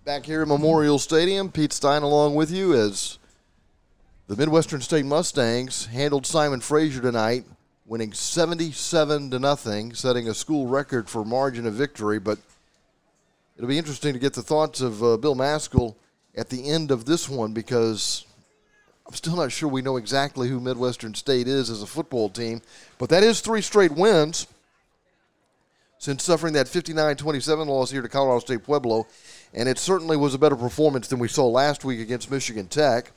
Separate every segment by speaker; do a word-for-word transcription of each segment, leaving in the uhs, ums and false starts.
Speaker 1: Back here at Memorial Stadium, Pete Stein along with you as the Midwestern State Mustangs handled Simon Fraser tonight, winning seventy-seven to nothing, setting a school record for margin of victory. But it'll be interesting to get the thoughts of uh, Bill Maskell at the end of this one, because I'm still not sure we know exactly who Midwestern State is as a football team. But that is three straight wins since suffering that fifty-nine twenty-seven loss here to Colorado State Pueblo. And it certainly was a better performance than we saw last week against Michigan Tech.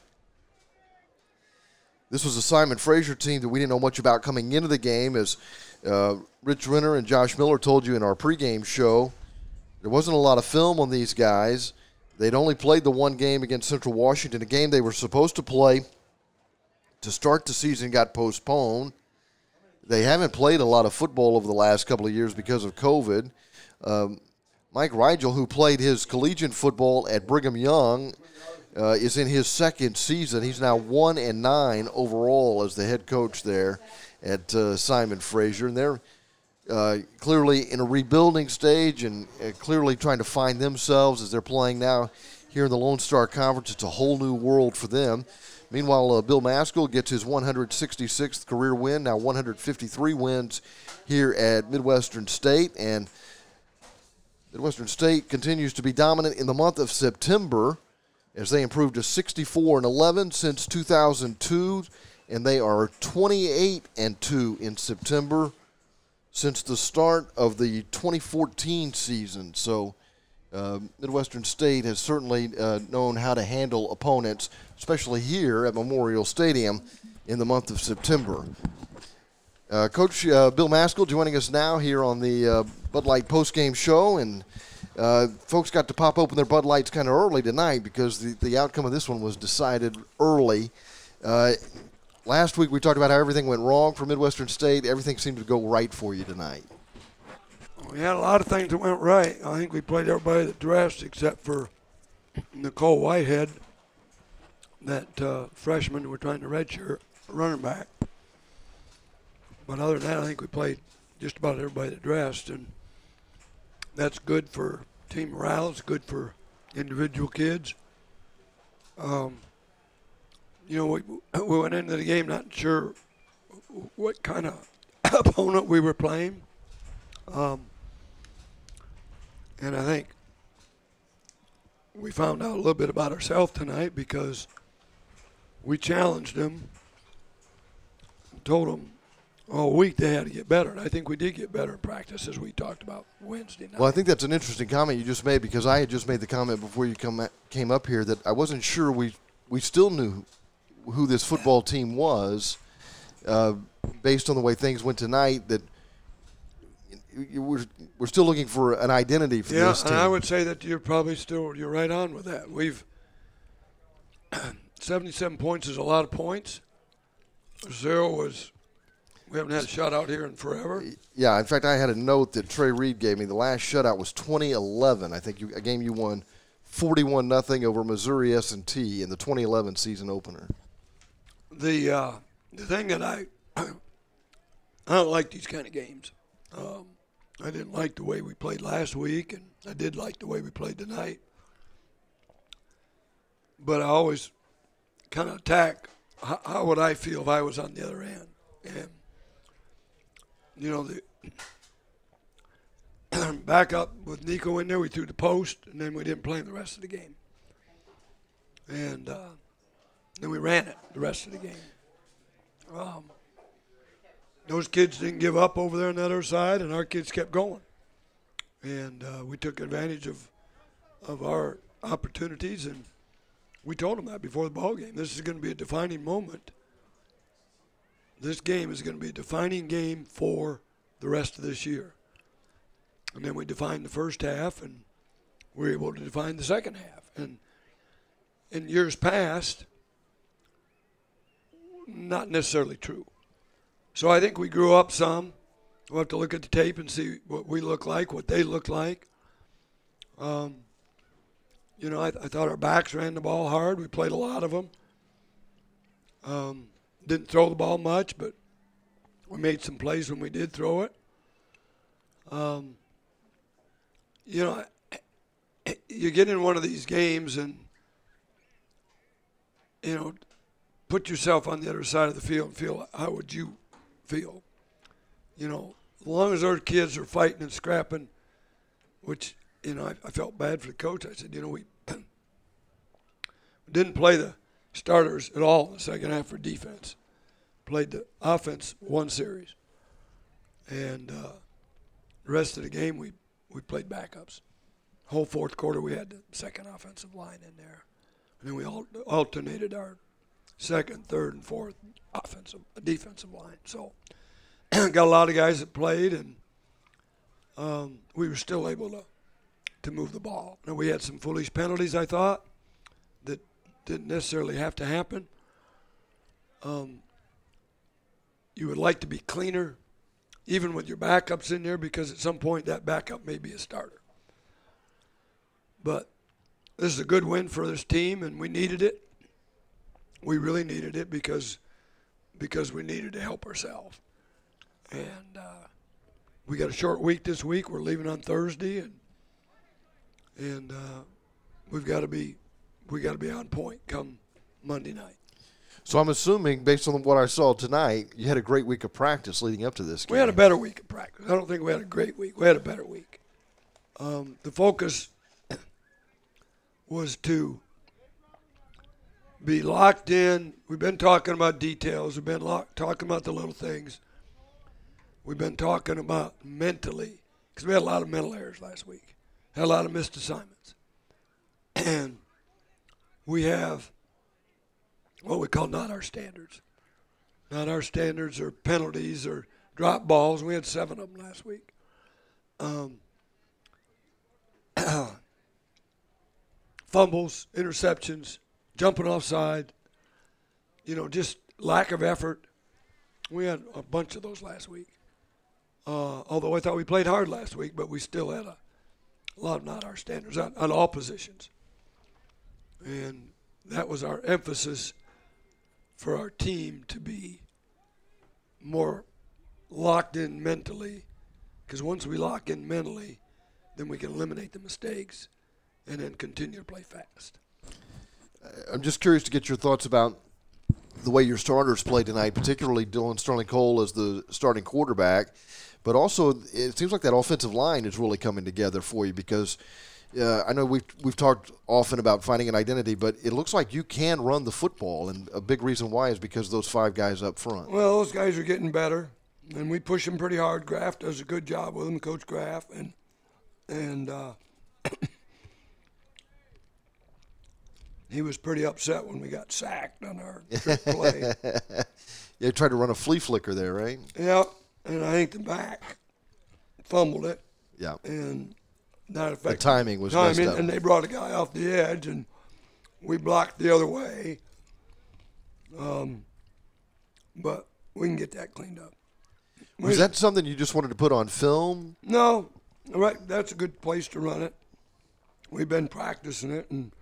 Speaker 1: This was a Simon Fraser team that we didn't know much about coming into the game. As uh, Rich Renner and Josh Miller told you in our pregame show, there wasn't a lot of film on these guys. They'd only played the one game against Central Washington, a game they were supposed to play to start the season, got postponed. They haven't played a lot of football over the last couple of years because of COVID. Um, Mike Rigel, who played his collegiate football at Brigham Young, uh, is in his second season. He's now one and nine overall as the head coach there at uh, Simon Fraser. And they're uh, clearly in a rebuilding stage and uh, clearly trying to find themselves as they're playing now here in the Lone Star Conference. It's a whole new world for them. Meanwhile, uh, Bill Maskell gets his one hundred sixty-sixth career win, now one hundred fifty-three wins here at Midwestern State. And Midwestern State continues to be dominant in the month of September as they improved to sixty-four and eleven since two thousand two, and they are twenty-eight and two in September since the start of the twenty fourteen season. So uh, Midwestern State has certainly uh, known how to handle opponents, especially here at Memorial Stadium in the month of September. Uh, Coach uh, Bill Maskell joining us now here on the uh, Bud Light postgame show, and uh, folks got to pop open their Bud Lights kind of early tonight because the, the outcome of this one was decided early. Uh, last week we talked about how everything went wrong for Midwestern State. Everything seemed to go right for you tonight.
Speaker 2: We had a lot of things that went right. I think we played everybody that dressed except for Nicole Whitehead, that uh, freshman we're trying to redshirt, running back. But other than that, I think we played just about everybody that dressed, and that's good for team morale. It's good for individual kids. Um, you know, we, we went into the game not sure what kind of opponent we were playing. Um, and I think we found out a little bit about ourselves tonight because we challenged them and told them all week they had to get better, and I think we did get better in practice, as we talked about Wednesday night.
Speaker 1: Well, I think that's an interesting comment you just made, because I had just made the comment before you come came up here that I wasn't sure we we still knew who this football team was uh, based on the way things went tonight, that we're, we're still looking for an identity for
Speaker 2: yeah,
Speaker 1: this team.
Speaker 2: Yeah, and I would say that you're probably still you're right on with that. We've seventy-seven points is a lot of points. Zero was – we haven't had a shutout here in forever.
Speaker 1: Yeah, in fact, I had a note that Trey Reed gave me. The last shutout was twenty eleven. I think you, a game you won forty-one nothing over Missouri S and T in the twenty eleven season opener.
Speaker 2: The uh, the thing that I I don't like these kind of games. Um, I didn't like the way we played last week, and I did like the way we played tonight. But I always kind of attack how, how would I feel if I was on the other end. And you know, the back up with Nico in there, we threw the post, and then we didn't play him the rest of the game. And uh, then we ran it the rest of the game. Um, those kids didn't give up over there on the other side, and our kids kept going. And uh, we took advantage of of our opportunities, and we told them that before the ball game. This is going to be a defining moment. This game is going to be a defining game for the rest of this year. And then we defined the first half, and we were able to define the second half. And in years past, not necessarily true. So I think we grew up some. We'll have to look at the tape and see what we look like, what they look like. Um, you know, I, I thought our backs ran the ball hard. We played a lot of them. Um, Didn't throw the ball much, but we made some plays when we did throw it. Um, you know, you get in one of these games and, you know, put yourself on the other side of the field and feel how would you feel? You know, as long as our kids are fighting and scrapping, which, you know, I, I felt bad for the coach. I said, you know, we didn't play the starters at all in the second half for defense. Played the offense one series. And uh, the rest of the game, we, we played backups. Whole fourth quarter, we had the second offensive line in there. And then we all alternated our second, third, and fourth offensive, defensive line. So got a lot of guys that played, and um, we were still able to, to move the ball. Now, we had some foolish penalties, I thought, that didn't necessarily have to happen. Um, you would like to be cleaner, even with your backups in there, because at some point that backup may be a starter. But this is a good win for this team, and we needed it. We really needed it because because we needed to help ourselves. And uh, we got a short week this week. We're leaving on Thursday, and and uh, we've got to be we got to be on point come Monday night.
Speaker 1: So I'm assuming, based on what I saw tonight, you had a great week of practice leading up to this game.
Speaker 2: We had a better week of practice. I don't think we had a great week. We had a better week. Um, the focus was to be locked in. We've been talking about details. We've been lock, talking about the little things. We've been talking about mentally, because we had a lot of mental errors last week. Had a lot of missed assignments. And we have what we call not our standards. Not our standards or penalties or drop balls. We had seven of them last week. Um, fumbles, interceptions, jumping offside, you know, just lack of effort. We had a bunch of those last week. Uh, although I thought we played hard last week, but we still had a, a lot of not our standards on, on all positions. And that was our emphasis for our team to be more locked in mentally, because once we lock in mentally, then we can eliminate the mistakes and then continue to play fast.
Speaker 1: I'm just curious to get your thoughts about the way your starters played tonight, particularly Dylan Sterling Cole as the starting quarterback. But also, it seems like that offensive line is really coming together for you because uh, I know we've, we've talked often about finding an identity, but it looks like you can run the football, and a big reason why is because of those five guys up front.
Speaker 2: Well, those guys are getting better, and we push them pretty hard. Graff does a good job with them, Coach Graff, and and uh, he was pretty upset when we got sacked on our trick play.
Speaker 1: You tried to run a flea flicker there, right?
Speaker 2: Yep, and I think the back fumbled it.
Speaker 1: Yeah.
Speaker 2: And not affected.
Speaker 1: The timing was
Speaker 2: timing,
Speaker 1: messed up.
Speaker 2: And they brought a guy off the edge, and we blocked the other way. Um, but we can get that cleaned up.
Speaker 1: Was that something you just wanted to put on film?
Speaker 2: No. Right, that's a good place to run it. We've been practicing it, and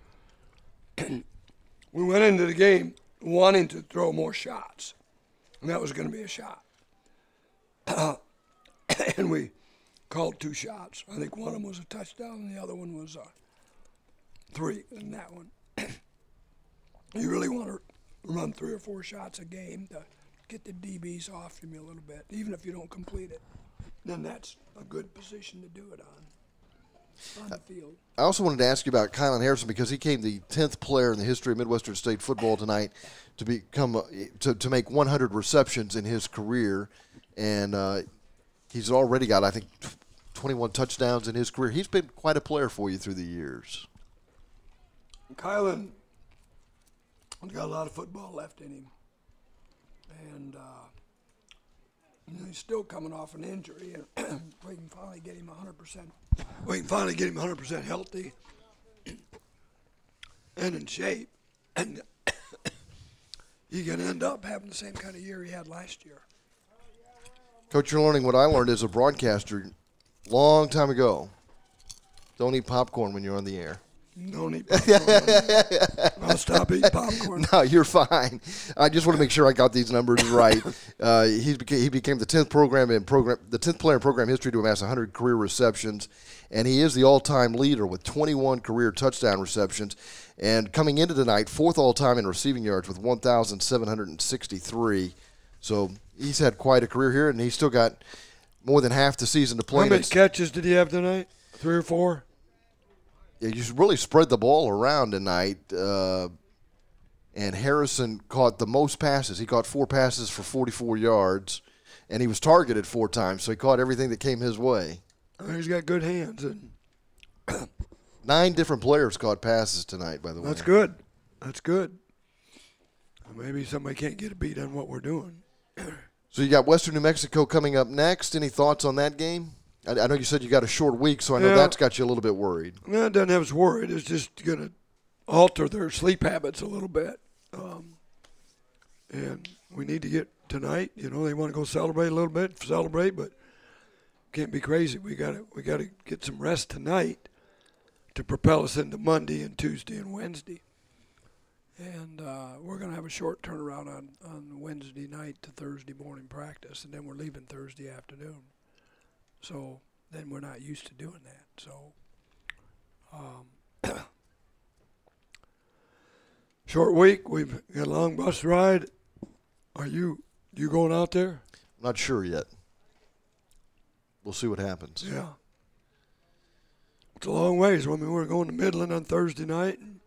Speaker 2: we went into the game wanting to throw more shots, and that was going to be a shot. Uh, and we called two shots. I think one of them was a touchdown, and the other one was a three, and that one. You really want to run three or four shots a game to get the D Bs off you a little bit, even if you don't complete it. Then that's a good position to do it on, on the field.
Speaker 1: I also wanted to ask you about Kylan Harrison because he came the tenth player in the history of Midwestern State football tonight to become to to make one hundred receptions in his career, and uh, he's already got I think twenty-one touchdowns in his career. He's been quite a player for you through the years.
Speaker 2: Kylan got a lot of football left in him, and. Uh, You know, he's still coming off an injury, and we can finally get him one hundred percent. We can finally get him one hundred percent healthy and in shape, and he can end up having the same kind of year he had last year.
Speaker 1: Coach, you're learning what I learned as a broadcaster long time ago. Don't eat popcorn when you're on the air.
Speaker 2: No need popcorn. I'll stop eating popcorn.
Speaker 1: No, you're fine. I just want to make sure I got these numbers right. Uh, he became he became the tenth program in program the tenth player in program history to amass one hundred career receptions, and he is the all-time leader with twenty-one career touchdown receptions. And coming into tonight, fourth all-time in receiving yards with one thousand seven hundred sixty-three. So he's had quite a career here, and he's still got more than half the season to play.
Speaker 2: How many catches did he have tonight? Three or four?
Speaker 1: Yeah, you really spread the ball around tonight. Uh, and Harrison caught the most passes. He caught four passes for forty-four yards, and he was targeted four times, so he caught everything that came his way.
Speaker 2: Oh, he's got good hands. And
Speaker 1: Nine different players caught passes tonight, by the way.
Speaker 2: that's good. That's good. Maybe somebody can't get a beat on what we're doing.
Speaker 1: So you got Western New Mexico coming up next. Any thoughts on that game? I, I know you said you got a short week, so I know
Speaker 2: Yeah.
Speaker 1: that's got you a little bit worried.
Speaker 2: No, it doesn't have us worried. It's just going to alter their sleep habits a little bit. Um, and we need to get tonight. You know, they want to go celebrate a little bit, celebrate, but can't be crazy. We got to we got to get some rest tonight to propel us into Monday and Tuesday and Wednesday. And uh, we're going to have a short turnaround on, on Wednesday night to Thursday morning practice, and then we're leaving Thursday afternoon. So then we're not used to doing that. So um, short week. We've got a long bus ride. Are you you going out there?
Speaker 1: I'm not sure yet. We'll see what happens.
Speaker 2: Yeah. It's a long ways. I mean, we're going to Midland on Thursday night and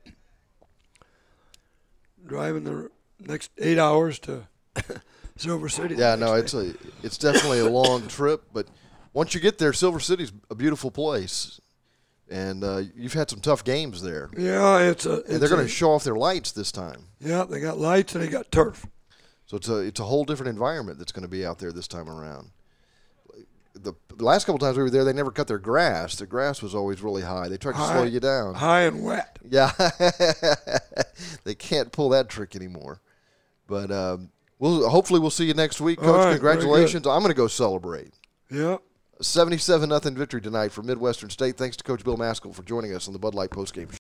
Speaker 2: driving the next eight hours to Silver City.
Speaker 1: Yeah, no, it's a it's definitely a long trip, but once you get there, Silver City's a beautiful place, and uh, you've had some tough games there.
Speaker 2: Yeah, it's a. It's
Speaker 1: And they're going
Speaker 2: a-
Speaker 1: to show off their lights this time,
Speaker 2: Yeah, they got lights and they got turf.
Speaker 1: so it's a it's a whole different environment that's going to be out there this time around. The, the last couple times we were there, they never cut their grass. The grass was always really high. They tried to
Speaker 2: High-
Speaker 1: slow you down.
Speaker 2: High and wet.
Speaker 1: Yeah, they can't pull that trick anymore. But um, we'll hopefully we'll see you next week,
Speaker 2: All
Speaker 1: Coach.
Speaker 2: right, very
Speaker 1: Congratulations! I'm going to go celebrate.
Speaker 2: Yeah.
Speaker 1: seventy-seven nothing victory tonight for Midwestern State. Thanks to Coach Bill Maskell for joining us on the Bud Light postgame show.